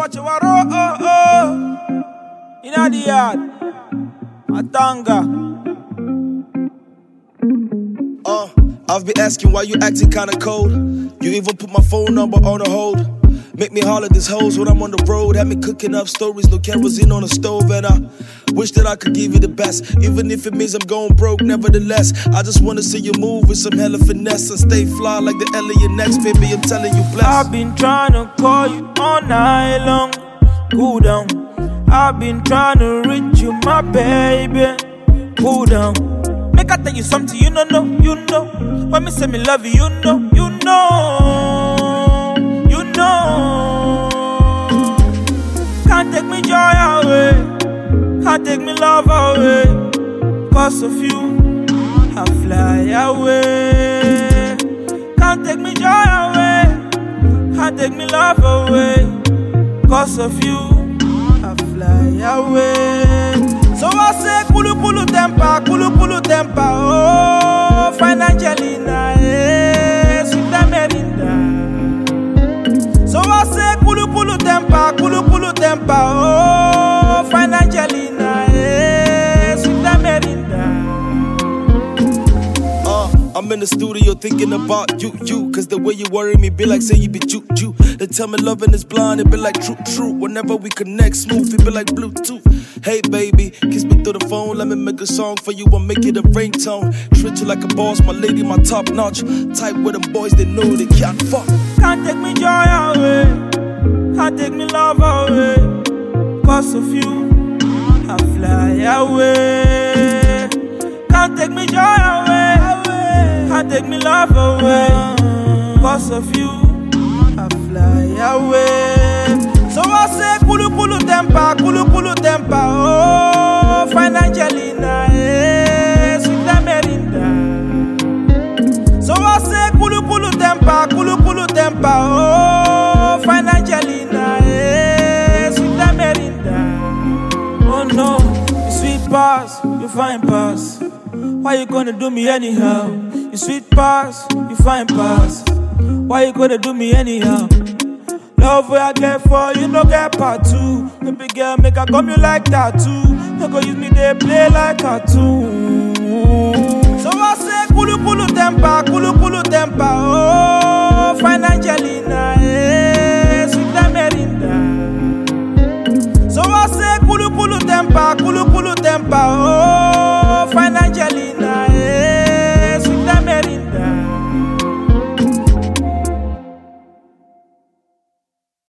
watch you oh. Inna the yard, Atanga. I've been asking why you acting kinda cold. You even put my phone number on a hold. Make me holler this hoes when I'm on the road. Have me cooking up stories, no kerosene on the stove. And I wish that I could give you the best, even if it means I'm going broke. Nevertheless, I just wanna see you move with some hella finesse and stay fly like the alien next. Baby, I'm telling you, bless. I've been trying to call you all night long. Cool down. I've been trying to reach you, my baby. Cool down. Make I tell you something you know. When me say me love you, you know. Can't take me joy away, can't take me love away. Cause of you, I fly away. Can't take me joy away, can't take me love away. Cause of you, I fly away. So I say kulu temper, oh, fine Angelina, sweet Merinda. So I say kulu temper, oh, fine Angelina, sweet Merinda. I'm in the studio thinking about you. Cause the way you worry me be like say you be juju. They tell me loving is blind, it be like true. Whenever we connect smooth, it be like Bluetooth. Hey baby, kiss me through the phone, let me make a song for you and make it a ringtone. Treat you like a boss, my lady, my top notch. Type with them boys, they know they can't fuck. Can't take me joy away, can't take me love away. Cause of you, I fly away. Can't take me joy away, can't take me love away. Cause of you, I fly away. So I say kulu temper, oh, fine Angelina, sweet Merinda. So I say kulu temper, oh, fine Angelina, sweet Merinda. Oh no, you sweet pass, you fine pass. Why you gonna do me anyhow? You sweet pass, you fine pass. Why you gonna do me anyhow? Love where I get for you, no get part two. Baby girl, make I come you like tattoo. You go use me, they play like cartoon. So I say kulu temper, oh, fine Angelina, sweet Merinda. So I say kulu temper, oh, fine Angelina.